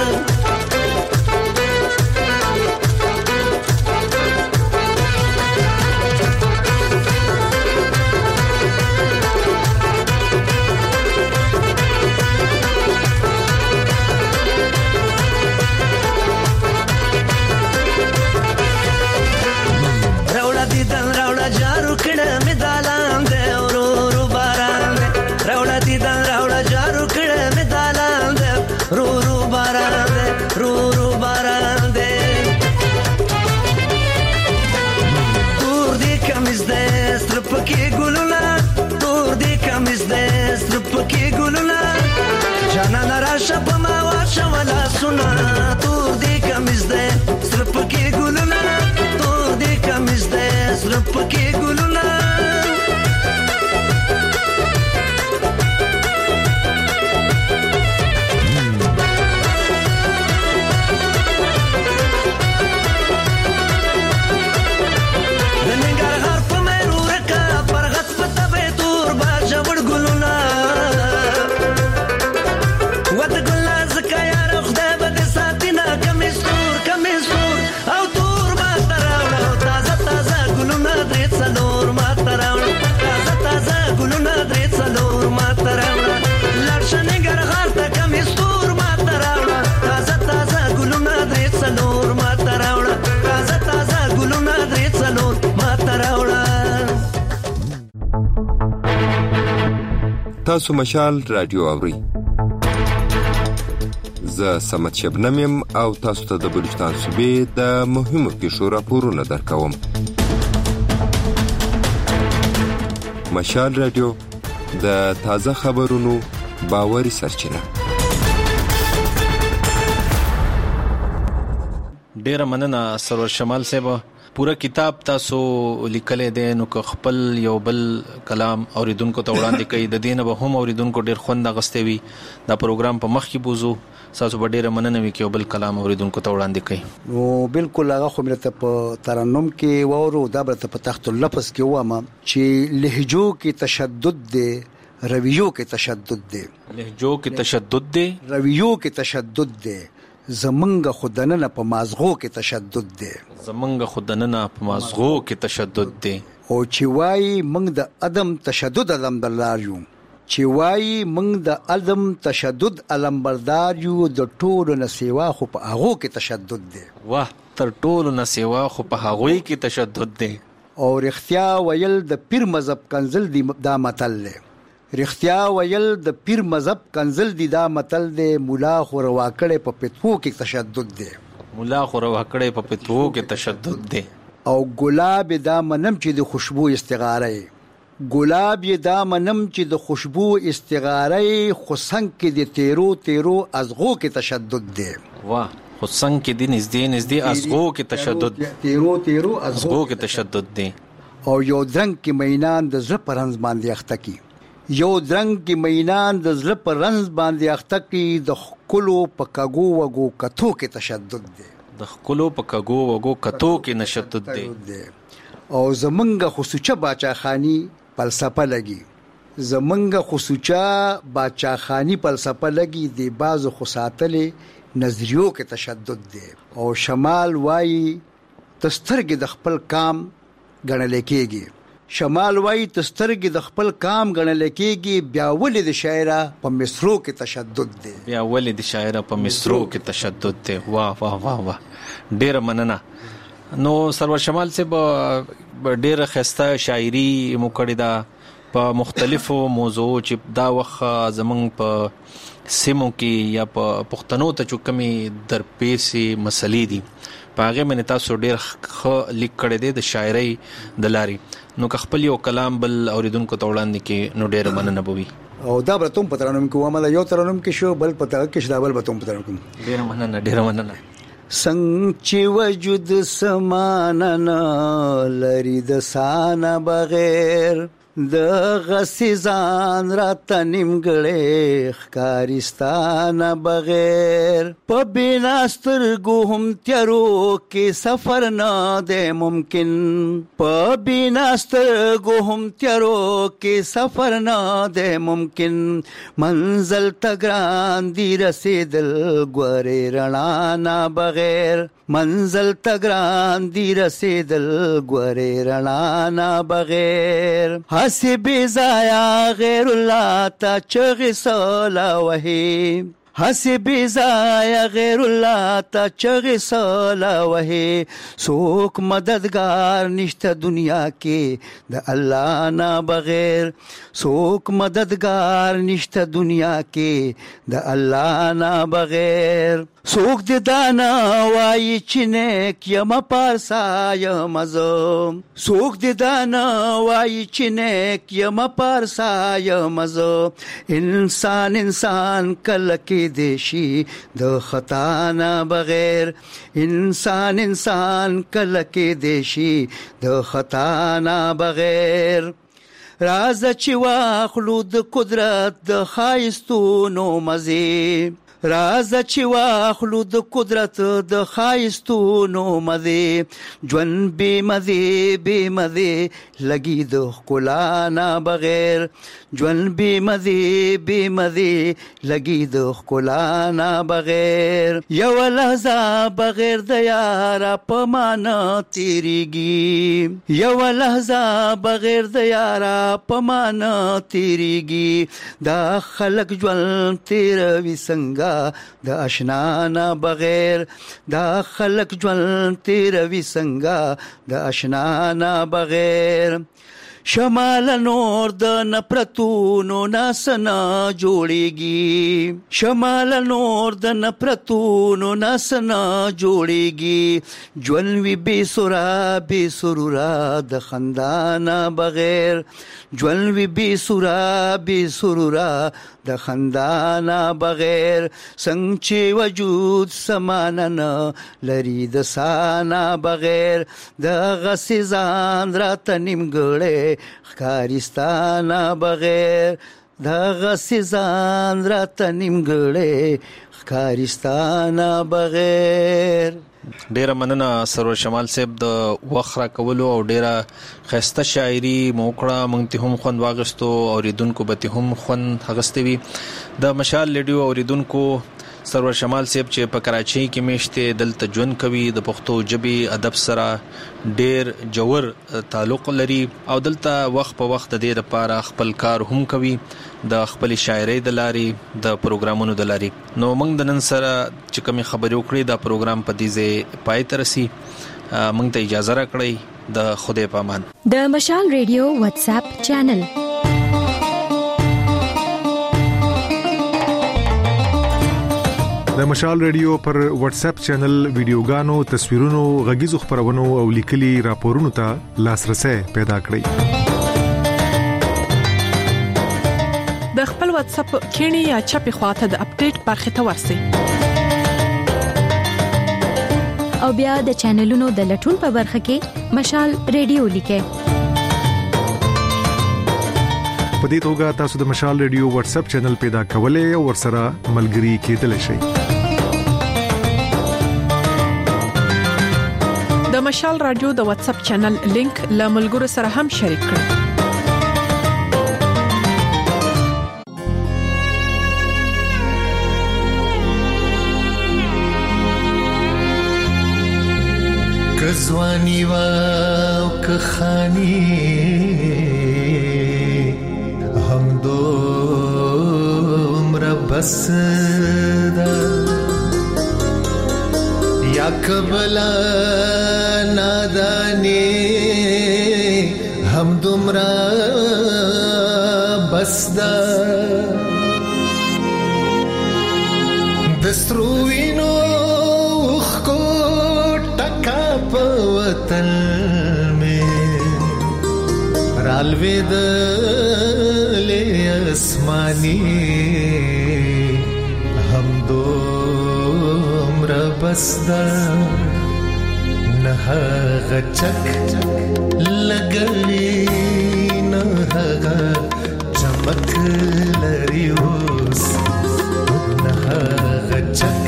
تاسو مشال رادیو اوري زه سمت شبنم يم او تاسو ته د بلوچستان صوبې د مهمو پیښو راپورونه درکوم. مشال رادیو د تازه خبرونو باوري سرچینه. ډیر مننه سرور شمال صاحب. پورا کتاب تاسو لیکلې ده نو خپل یو بل کلام اوریدونکو ته وړاندې کوي د دینه به هم اوریدونکو ډیر خوند غستې وي. دا پروګرام په مخ کې بوزو تاسو ډیر مننه وي کې یو بل کلام اوریدونکو ته وړاندې کوي. نو بالکل هغه خو ملته په ترنم کې وورو دا برته په تخت اللفظ کې وامه چې لهجو کې تشدد ده رویو کې تشدد ده لهجو کې تشدد ده رویو کې تشدد ده زمنګ خودننه په مازغو کې تشدد ده زمنګ خودننه په مازغو کې تشدد ده او چې وای موږ د ادم تشدد علمبردار یو چې وای موږ د ادم تشدد علمبردار یو د ټولو نسیوا خو په هغه کې تشدد ده واه تر ټولو نسیوا خو په هغه کې تشدد ده او رښتیا ویل د پیر مذهب کنزل دی دا متل له رښتیا ویل د پیر مذهب کنزل دی دا متل دی مولا خو رواکړې په پتوو کې تشدد دی مولا خو رواکړې په پتوو کې تشدد دی او ګلاب دا منم چې د خوشبو استغاره ګلاب دا منم چې د خوشبو استغاره خو څنګه کې د تیرو ازغو کې تشدد دی واه خو څنګه کې د نږدې ازغو کې تشدد تیرو ازغو کې تشدد دی او یو درنګ کې مینان د زړه پر رنځ باندې اخته کی یو درنګ کې مینان د زړه پر رنځ باندې اخته کی د خلو پکاګو وګو کتو کې تشدد دی د خلو پکاګو وګو کتو کې تشدد دی او زمنګ خصوصه باچاخانی فلسفه لګي زمنګ خصوصه باچاخانی فلسفه لګي د باز خصاتلې نظریو کې تشدد دی او شمال وای تسترګ د خپل کام غنل کېږي شمال وای تسترګ د خپل کام غنل کېږي بیا ولې د شاعره په مصرو کې تشدد دی بیا ولې د شاعره په مصرو کې تشدد دی واه واه واه واه ډیر مننه نو سرور شمال سے ډیر خسته شاعری مو کړی دا په مختلفو موضوع چې دا وخت زمنګ په سیمو کې یا په پښتنو ته چوکمي درپېسي مسلې دي پاغه منه تاسو ډیر لیک کړی دی د شاعرۍ د لاري نو که خپل یو کلام بل اوریدونکو ته وړاندې کې نو ډیر مننه بوي او دا به تم پترانم کې ومله یو ترانم کې شو بل پتا کې شدا بل به تم پترانم کې ډیر مننه څنګه چې وجود سمانه لري د سانه بغیر د غسیزان را تنیمګړې ښکارستانه بغیر په بناستر ګوهم تیرو کې سفر نه دی ممکن په بناستر ګوهم تیرو کې سفر نه دی ممکن منزل تګران دی رسیدل ګورې رڼا نه بغیر منزل تګران دی رسیدل ګورې رڼا نه بغیر حسب زایا غیر الله تا چغ سولا وهي حسب زایا غیر الله تا چغ سولا وهي سوک مددگار نشته دنیا کې د الله نه بغیر سوک مددگار نشته دنیا کې د الله نه بغیر سوک د دانا وای چې نیک یم پارسا یم زه سوک د دانا وای چې نیک یم پارسا یم زه انسان کله کې دیشي د خطا نه بغیر انسان کله کې دیشي د خطا نه بغیر راز چې واخلو د قدرت د خایستونو مزه راز چې واخلو د قدرت د خایستونو مزه ژوند بې مزه لګي د ښکلا نه بغیر ژوند بې مزه لګي د ښکلا نه بغیر یو لحظه بغیر د یاره په معنا تیریږي یو لحظه بغیر د یاره په معنا تیریږي دا خلک ژوند تیروي څنګه د آشنا نه بغیر دا خلک ژوند تیروي څنګه د آشنا نه بغیر شمال نور د نفرتونو ناسنا جوړيږي شمال نور د نفرتونو ناسنا جوړيږي ژوند وی بے سرورا د خندانا بغیر ژوند وی بے سرورا د خندانا بغیر څنګه چې وجود سمانه لري د سانا بغیر د غسیزان را تنیمګړې ښکارستانه بغیر د غسیزان را تنیمګړې ښکارستانه بغیر ډیره مننه سرور شمال صاحب د وخره کولو او ډیره خسته شاعری موکړه مونږ ته هم خوند واغستو اوریدونکو به هم خوند هغسته وي د مشال ریډیو اوریدونکو سرور شمال صاحب چې په کراچۍ کې میشته دلته ژوند کوي د پښتو ژبې ادب سره ډیر جوړ تعلق لري او دلته وخت په وخت د دې لپاره خپل کار هم کوي د خپل شاعرۍ د لاري د پروګرامونو د لاري نو موږ د نن سره چې کوم خبرې وکړې دا پروګرام په دې ځای پای ته رسي موږ ته اجازه راکړئ د خدای پامان د مشال ریډیو واتس اپ چینل د مشال ریډیو پر واتس اپ چینل ویډیوګانو تصویرونو غږیزو خبرونو او لیکلي راپورونو ته لاسرسي پیدا کړئ د خپل واتس اپ کینی یا چپی خواته د اپډیټ برخه ته ورسی او بیا د چینلونو د لټون په برخه کې مشال ریډیو لیکه. په دې توګه تاسو د مشال ریډیو واتس اپ چینل پیدا کولای او ورسره ملګري کېدلی شئ. د مشال رادیو د واتس اپ چینل لینک له ملګرو سره هم شریک کړئ. کزوانی و کخانی هم دومره بس ده یا کبلا نادانی هم دومره بس ده دستروینو خکو ټکا په وطن میں رالوید لے اسمانی هم دومره بس ده نه هغه چک لګوي نه هغه چمک لري اوس نه هغه چک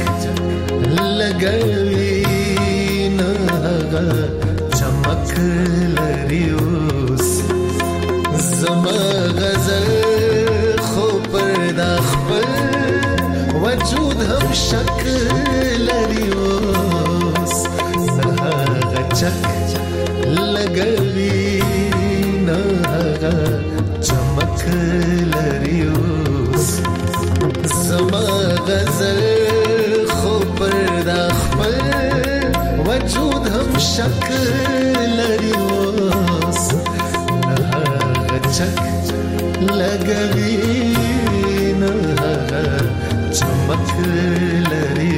لګوي نه هغه چمک لري اوس زما غزل خو پر د خپل وجود هم شک لري اوس نه هغه چک لګوي نه هغه چمک لري اوس زما غزل خو پر د خپل وجود هم شک لري اوس نه هغه چک لګوي نه هغه چمک لري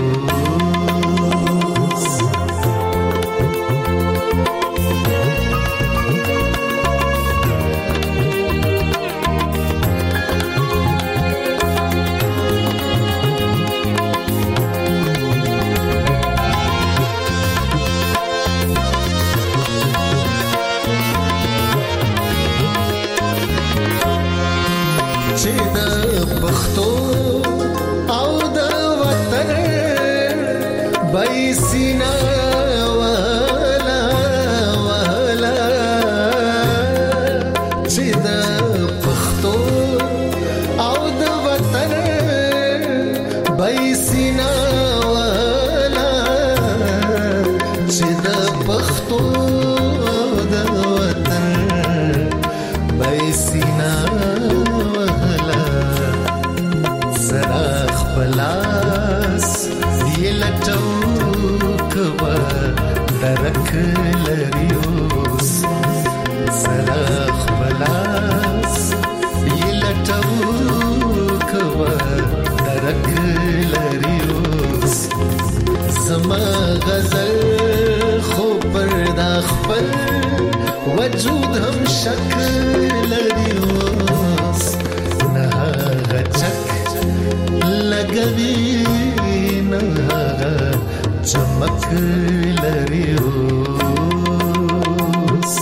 اوس چې د پښتو او د وطن بایسینا والا والا چې د پښتو او د وطن بایسینا والا چې د پښتو او د وطن بایسینا سراخ بلاس دی لټو کوا درک لریوس سراخ بلاس دی لټو کوا درک لریوس زما غزل خو پر د خپل وجود هم شک لریوس نه هغه چک لګوي نه هغه چمک لري اوس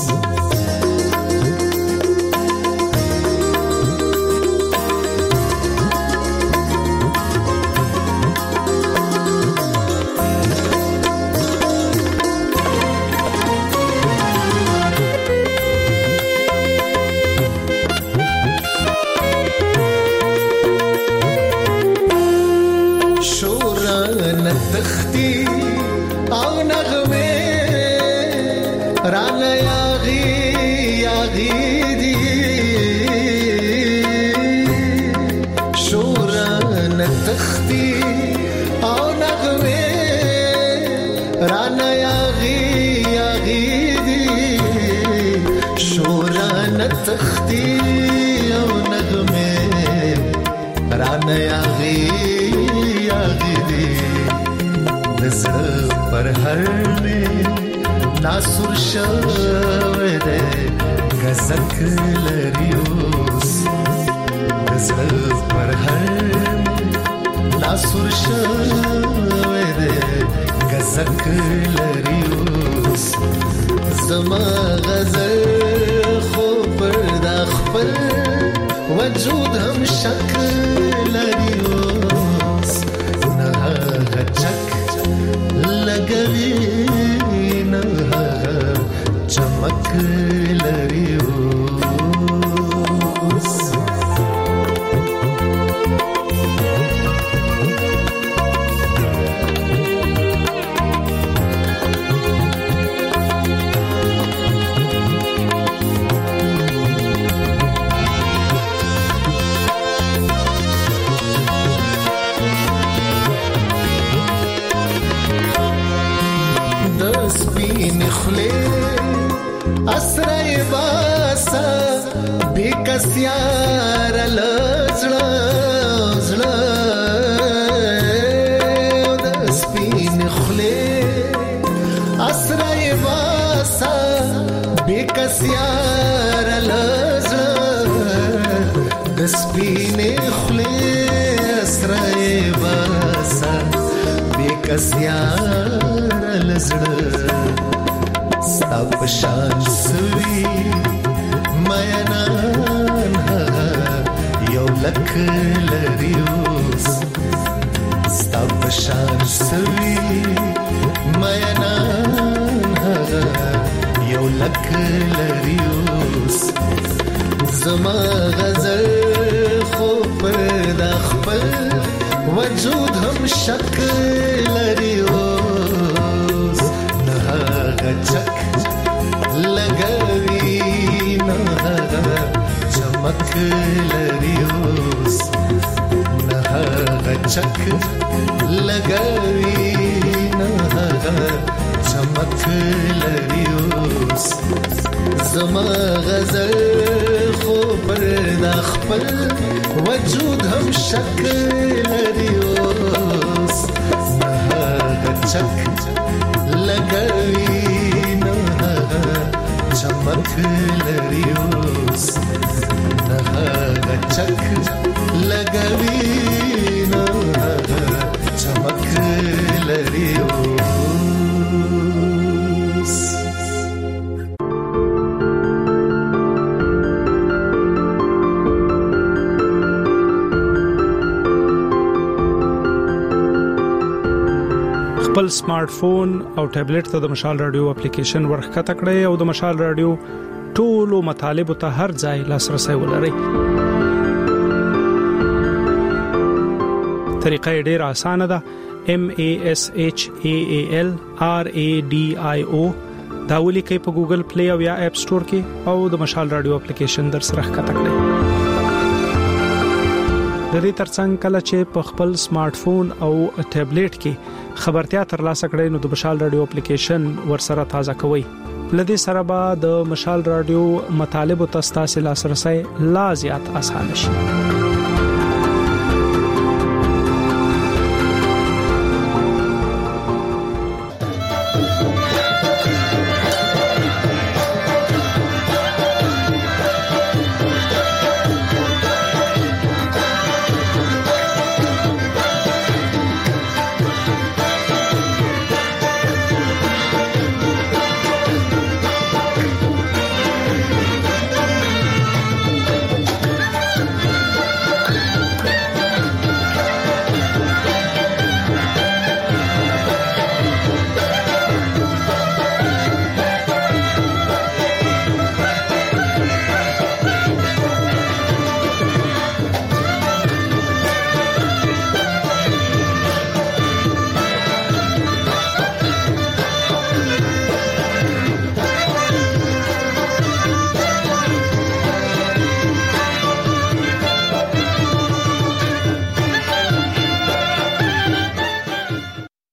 تختی او نغمه رانه یاغی یاغی دی شوران تختی او نغمه رانه یاغی یاغی دی شوران تختی او نغمه رانه یاغی یاغی دی نظر پر هر میں ناسور شوه ده غزک لریوس نظر پر هر میں ناسور شوه ده غزک څک لري اوس زما غزل خو پر دا خپل وجود هم شک لري اوس نه هغه چک لګوي نه هغه چمک لري اوس اسرای باسا بیکسیار لزړه زړه د سپین خله اسرای باسا بیکسیار لزړه د سپین خله اسرای باسا بیکسیار لزړه ستاب شان سوي مینان یو لک لریوس ستاب شان سوي مینان یو لک لریوس زما غزل خو پر دا خپل وجود هم شک لریوس نه هغه چک لګوي نه چمک لري اوس نه هغه چک لګوي نه چمک لري اوس زما غزل خو پر دا خپل وجود هم شک لري اوس نه هغه چک لګوي چمک لري اوس نه هغه چک لګوي نه چمک لري اوس خپل سمارټ فون او ټابلیټ ته د مشال رادیو اپلیکیشن ورخکته کړئ او د مشال رادیو ټولو مطالب ته هر ځای لاسرسي ولرئ. طریقه ډیره اسانه ده. MASHALRADIO دا ولیکئ په ګوګل پلی او یا اپ سٹور کې او د مشال رادیو اپلیکیشن در سره ښکته کړئ. د دې ترڅنګ کله چې په خپل سمارټ فون او ټابلیټ کې خبرتیا ترلاسه کړئ نو د مشال رادیو اپلیکیشن ورسره تازه کوئ. لدې سره به د مشال رادیو مطالب او تاسو لاسرسي لا زیات اسانه شي.